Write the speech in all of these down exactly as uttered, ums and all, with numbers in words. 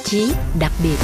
chí đặc biệt.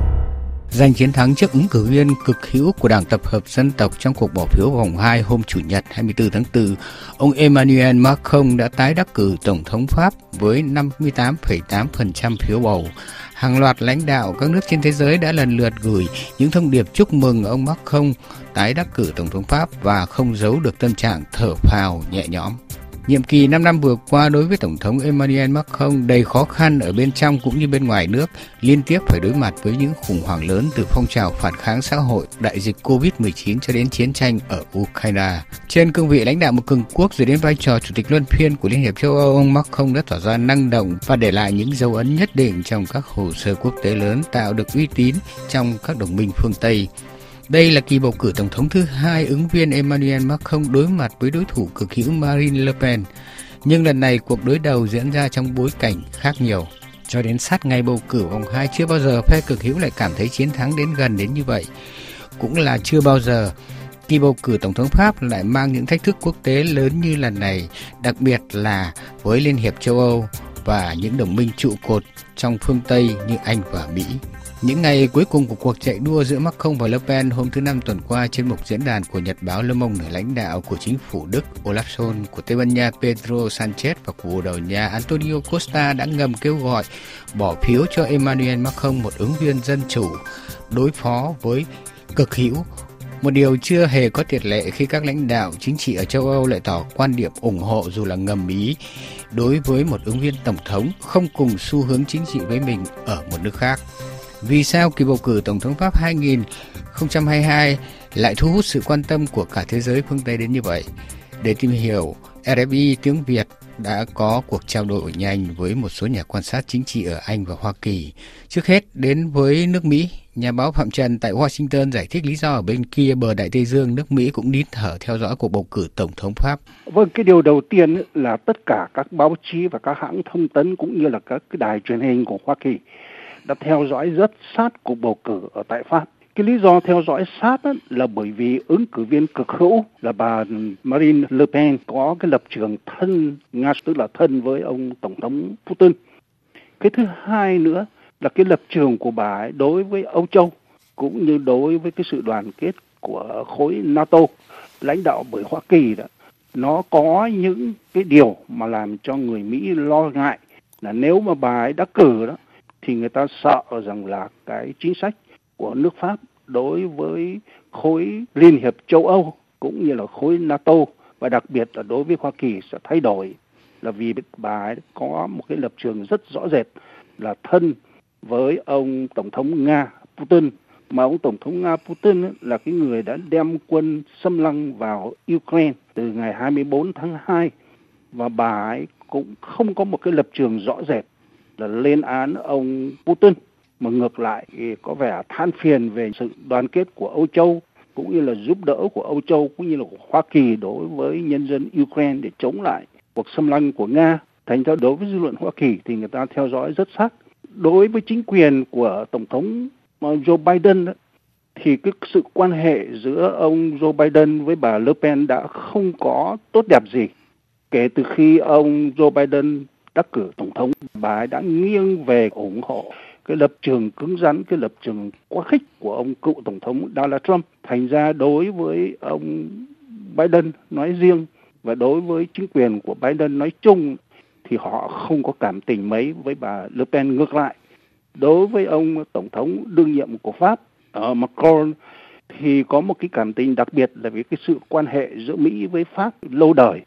Giành chiến thắng trước ứng cử viên cực hữu của Đảng Tập hợp Dân tộc trong cuộc bỏ phiếu vòng hai hôm Chủ nhật hai mươi tư tháng tư, ông Emmanuel Macron đã tái đắc cử Tổng thống Pháp với năm mươi tám phẩy tám phần trăm phiếu bầu. Hàng loạt lãnh đạo các nước trên thế giới đã lần lượt gửi những thông điệp chúc mừng ông Macron tái đắc cử Tổng thống Pháp và không giấu được tâm trạng thở phào nhẹ nhõm. Nhiệm kỳ năm năm vừa qua đối với Tổng thống Emmanuel Macron đầy khó khăn ở bên trong cũng như bên ngoài nước, liên tiếp phải đối mặt với những khủng hoảng lớn từ phong trào phản kháng xã hội, đại dịch covid mười chín cho đến chiến tranh ở Ukraine. Trên cương vị lãnh đạo một cường quốc rồi đến vai trò Chủ tịch luân phiên của Liên hiệp châu Âu, ông Macron đã tỏ ra năng động và để lại những dấu ấn nhất định trong các hồ sơ quốc tế lớn, tạo được uy tín trong các đồng minh phương Tây. Đây là kỳ bầu cử tổng thống thứ hai ứng viên Emmanuel Macron đối mặt với đối thủ cực hữu Marine Le Pen. Nhưng lần này cuộc đối đầu diễn ra trong bối cảnh khác nhiều. Cho đến sát ngày bầu cử vòng hai chưa bao giờ phe cực hữu lại cảm thấy chiến thắng đến gần đến như vậy. Cũng là chưa bao giờ kỳ bầu cử tổng thống Pháp lại mang những thách thức quốc tế lớn như lần này, đặc biệt là với Liên hiệp châu Âu và những đồng minh trụ cột trong phương Tây như Anh và Mỹ. Những ngày cuối cùng của cuộc chạy đua giữa Macron và Le Pen hôm thứ Năm tuần qua trên một diễn đàn của nhật báo Le Monde, lãnh đạo của chính phủ Đức Olaf Scholz, của Tây Ban Nha Pedro Sanchez và của Bồ Đào Nha Antonio Costa đã ngầm kêu gọi bỏ phiếu cho Emmanuel Macron, một ứng viên dân chủ đối phó với cực hữu. Một điều chưa hề có tiền lệ khi các lãnh đạo chính trị ở châu Âu lại tỏ quan điểm ủng hộ dù là ngầm ý đối với một ứng viên tổng thống không cùng xu hướng chính trị với mình ở một nước khác. Vì sao kỳ bầu cử Tổng thống Pháp hai không hai hai lại thu hút sự quan tâm của cả thế giới phương Tây đến như vậy? Để tìm hiểu, rờ ép i tiếng Việt đã có cuộc trao đổi nhanh với một số nhà quan sát chính trị ở Anh và Hoa Kỳ. Trước hết, đến với nước Mỹ, nhà báo Phạm Trần tại Washington giải thích lý do ở bên kia bờ Đại Tây Dương, nước Mỹ cũng nín thở theo dõi cuộc bầu cử Tổng thống Pháp. Vâng, cái điều đầu tiên là tất cả các báo chí và các hãng thông tấn cũng như là các cái đài truyền hình của Hoa Kỳ đã theo dõi rất sát cuộc bầu cử ở tại Pháp. Cái lý do theo dõi sát là bởi vì ứng cử viên cực hữu là bà Marine Le Pen có cái lập trường thân Nga, tức là thân với ông Tổng thống Putin. Cái thứ hai nữa là cái lập trường của bà ấy đối với Âu Châu cũng như đối với cái sự đoàn kết của khối NATO lãnh đạo bởi Hoa Kỳ đó. Nó có những cái điều mà làm cho người Mỹ lo ngại là nếu mà bà ấy đắc cử đó thì người ta sợ rằng là cái chính sách của nước Pháp đối với khối Liên hiệp châu Âu cũng như là khối NATO và đặc biệt là đối với Hoa Kỳ sẽ thay đổi, là vì bà ấy có một cái lập trường rất rõ rệt là thân với ông Tổng thống Nga Putin, mà ông Tổng thống Nga Putin là cái người đã đem quân xâm lăng vào Ukraine từ ngày hai mươi tư tháng hai, và bà ấy cũng không có một cái lập trường rõ rệt là lên án ông Putin, mà ngược lại có vẻ than phiền về sự đoàn kết của Âu Châu cũng như là giúp đỡ của Âu Châu cũng như là của Hoa Kỳ đối với nhân dân Ukraine để chống lại cuộc xâm lăng của Nga. Thành ra đối với dư luận Hoa Kỳ thì người ta theo dõi rất sát. Đối với chính quyền của Tổng thống Joe Biden thì cái sự quan hệ giữa ông Joe Biden với bà Le Pen đã không có tốt đẹp gì. Kể từ khi ông Joe Biden đắc cử tổng thống, bà ấy đã nghiêng về ủng hộ cái lập trường cứng rắn, cái lập trường quá khích của ông cựu tổng thống Donald Trump. Thành ra đối với ông Biden nói riêng và đối với chính quyền của Biden nói chung thì họ không có cảm tình mấy với bà Le Pen. Ngược lại, đối với ông tổng thống đương nhiệm của Pháp uh, Macron thì có một cái cảm tình đặc biệt là vì cái sự quan hệ giữa Mỹ với Pháp lâu đời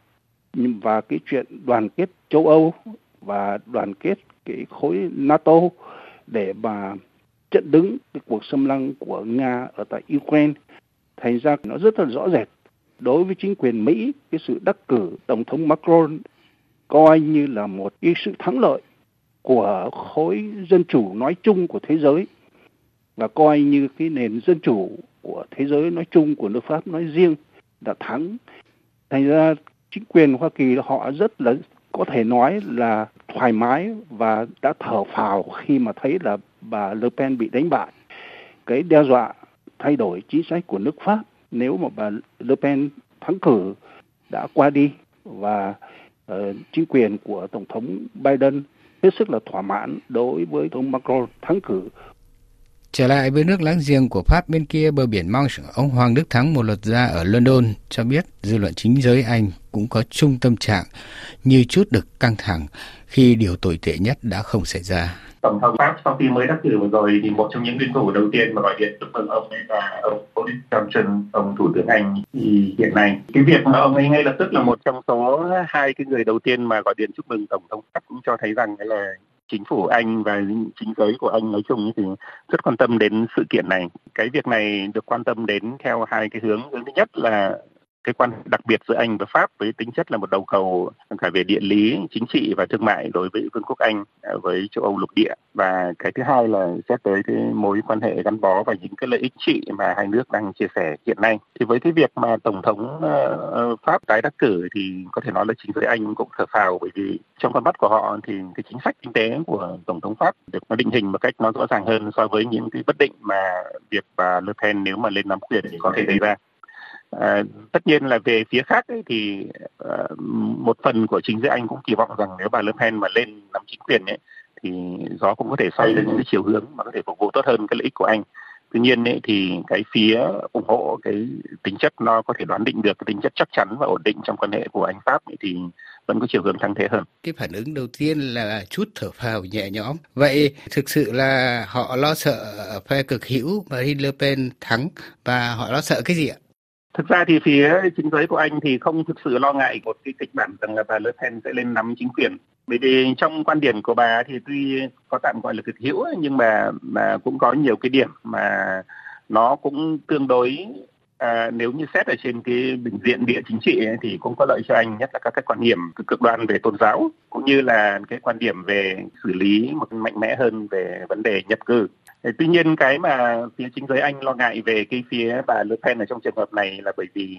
và cái chuyện đoàn kết châu Âu và đoàn kết cái khối NATO để mà chặn đứng cái cuộc xâm lăng của Nga ở tại Ukraine. Thành ra nó rất là rõ rệt. Đối với chính quyền Mỹ, cái sự đắc cử Tổng thống Macron coi như là một cái sự thắng lợi của khối dân chủ nói chung của thế giới và coi như cái nền dân chủ của thế giới nói chung, của nước Pháp nói riêng đã thắng. Thành ra chính quyền Hoa Kỳ họ rất là có thể nói là thoải mái và đã thở phào khi mà thấy là bà Le Pen bị đánh bại. Cái đe dọa thay đổi chính sách của nước Pháp nếu mà bà Le Pen thắng cử đã qua đi và uh, chính quyền của Tổng thống Biden hết sức là thỏa mãn đối với ông Macron thắng cử. Trở lại với nước láng giềng của Pháp bên kia bờ biển Manche, ông Hoàng Đức Thắng, một luật gia ở London, cho biết dư luận chính giới Anh cũng có chung tâm trạng như chút được căng thẳng khi điều tồi tệ nhất đã không xảy ra. Tổng thống Pháp sau khi mới đắc cử vừa rồi thì một trong những nguyên thủ đầu tiên mà gọi điện chúc mừng ông ấy là ông Boris Johnson, ông thủ tướng Anh thì hiện nay. Cái việc mà ông ấy ngay lập tức là một trong số hai cái người đầu tiên mà gọi điện chúc mừng tổng thống Pháp cũng cho thấy rằng là chính phủ Anh và chính giới của Anh nói chung thì rất quan tâm đến sự kiện này. Cái việc này được quan tâm đến theo hai cái hướng. Hướng thứ nhất là cái quan hệ đặc biệt giữa Anh và Pháp với tính chất là một đầu cầu cả về địa lý, chính trị và thương mại đối với Vương quốc Anh với châu Âu lục địa. Và cái thứ hai là xét tới cái mối quan hệ gắn bó và những cái lợi ích trị mà hai nước đang chia sẻ hiện nay. Thì với cái việc mà Tổng thống uh, Pháp tái đắc cử thì có thể nói là chính giới Anh cũng thở phào, bởi vì trong con mắt của họ thì cái chính sách kinh tế của Tổng thống Pháp được nó định hình một cách nó rõ ràng hơn so với những cái bất định mà việc bà Le Pen nếu mà lên nắm quyền thì có thể gây ra. À, tất nhiên là về phía khác ấy, thì uh, một phần của chính giới Anh cũng kỳ vọng rằng nếu bà Le Pen mà lên nắm chính quyền ấy, thì gió cũng có thể xoay lên những cái chiều hướng mà có thể phục vụ tốt hơn cái lợi ích của Anh. Tuy nhiên ấy, thì cái phía ủng hộ cái tính chất nó có thể đoán định được cái tính chất chắc chắn và ổn định trong quan hệ của Anh Pháp ấy, thì vẫn có chiều hướng thắng thế hơn. Cái phản ứng đầu tiên là chút thở phào nhẹ nhõm. Vậy thực sự là họ lo sợ phe cực hữu Marine Le Pen thắng và họ lo sợ cái gì ạ? Thực ra thì phía chính giới của Anh thì không thực sự lo ngại một cái kịch bản rằng là bà Le Pen sẽ lên nắm chính quyền. Bởi vì trong quan điểm của bà thì tuy có tạm gọi là cực hữu nhưng mà mà cũng có nhiều cái điểm mà nó cũng tương đối à, nếu như xét ở trên cái bình diện địa chính trị ấy, thì cũng có lợi cho Anh, nhất là các cái quan điểm cực đoan về tôn giáo cũng như là cái quan điểm về xử lý một mạnh mẽ hơn về vấn đề nhập cư. Tuy nhiên cái mà phía chính giới Anh lo ngại về cái phía bà Le Pen ở trong trường hợp này là bởi vì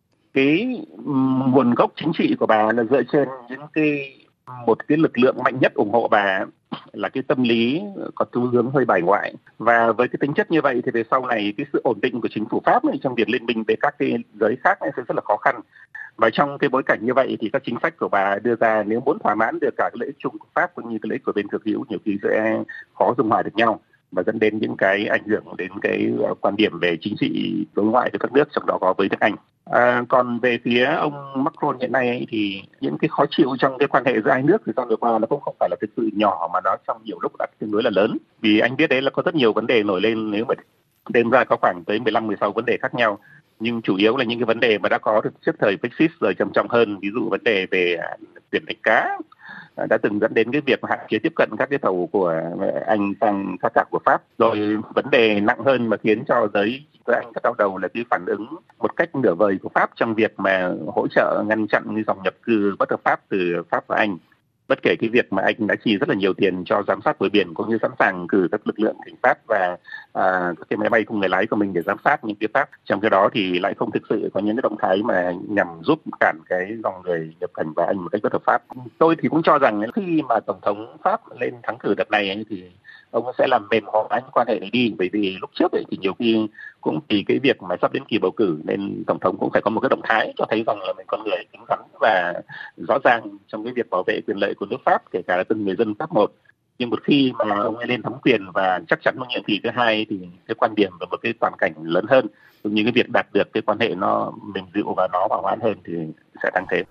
cái nguồn gốc chính trị của bà là dựa trên những cái một cái lực lượng mạnh nhất ủng hộ bà là cái tâm lý có xu hướng hơi bài ngoại, và với cái tính chất như vậy thì về sau này cái sự ổn định của chính phủ Pháp này trong việc liên minh với các cái giới khác sẽ rất là khó khăn. Và trong cái bối cảnh như vậy thì các chính sách của bà đưa ra nếu muốn thỏa mãn được cả cái lợi ích chung của Pháp cũng như cái lợi ích của bên cực hữu nhiều khi sẽ khó dung hòa được nhau và dẫn đến những cái ảnh hưởng đến cái quan điểm về chính trị đối ngoại của các nước, trong đó có với nước Anh. À, còn về phía ông Macron hiện nay ấy, thì những cái khó chịu trong cái quan hệ giữa hai nước thì trong vừa qua nó cũng không phải là thực sự nhỏ mà nó trong nhiều lúc đã tương đối là lớn. Vì anh biết đấy là có rất nhiều vấn đề nổi lên, nếu mà đem ra có khoảng tới mười lăm mười sáu vấn đề khác nhau. Nhưng chủ yếu là những cái vấn đề mà đã có được trước thời Brexit rồi trầm trọng hơn, ví dụ vấn đề về tiền đánh cá đã từng dẫn đến cái việc hạn chế tiếp cận các cái tàu của Anh sang các cảng của Pháp. Rồi vấn đề nặng hơn mà khiến cho giới Anh rất đau đầu là cái phản ứng một cách nửa vời của Pháp trong việc mà hỗ trợ ngăn chặn cái dòng nhập cư bất hợp pháp từ Pháp và Anh. Bất kể cái việc mà Anh đã chi rất là nhiều tiền cho giám sát bờ biển cũng như sẵn sàng cử các lực lượng cảnh sát và à, các cái máy bay không người lái của mình để giám sát những cái Pháp, trong cái đó thì lại không thực sự có những cái động thái mà nhằm giúp cản cái dòng người nhập cảnh vào Anh một cách bất hợp pháp. Tôi thì cũng cho rằng khi mà tổng thống Pháp lên thắng cử đợt này ấy, thì ông sẽ làm mềm hóa những quan hệ này đi, bởi vì lúc trước ấy, thì nhiều khi cũng vì cái việc mà sắp đến kỳ bầu cử nên tổng thống cũng phải có một cái động thái cho thấy rằng là mình con người cứng rắn và rõ ràng trong cái việc bảo vệ quyền lợi của nước Pháp, kể cả là từng người dân Pháp một. Nhưng một khi mà ông ấy lên nắm quyền và chắc chắn trong nhiệm kỳ thứ hai thì cái quan điểm và một cái toàn cảnh lớn hơn, cũng như cái việc đạt được cái quan hệ nó mềm dịu và nó hòa hoãn hơn thì sẽ tăng thế.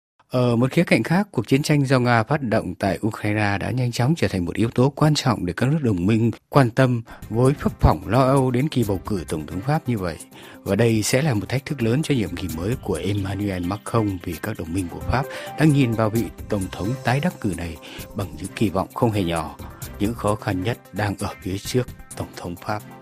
Ở một khía cạnh khác, cuộc chiến tranh do Nga phát động tại Ukraine đã nhanh chóng trở thành một yếu tố quan trọng để các nước đồng minh quan tâm với phấp phỏng lo âu đến kỳ bầu cử tổng thống Pháp như vậy. Và đây sẽ là một thách thức lớn cho nhiệm kỳ mới của Emmanuel Macron, vì các đồng minh của Pháp đang nhìn vào vị tổng thống tái đắc cử này bằng những kỳ vọng không hề nhỏ. Những khó khăn nhất đang ở phía trước tổng thống Pháp.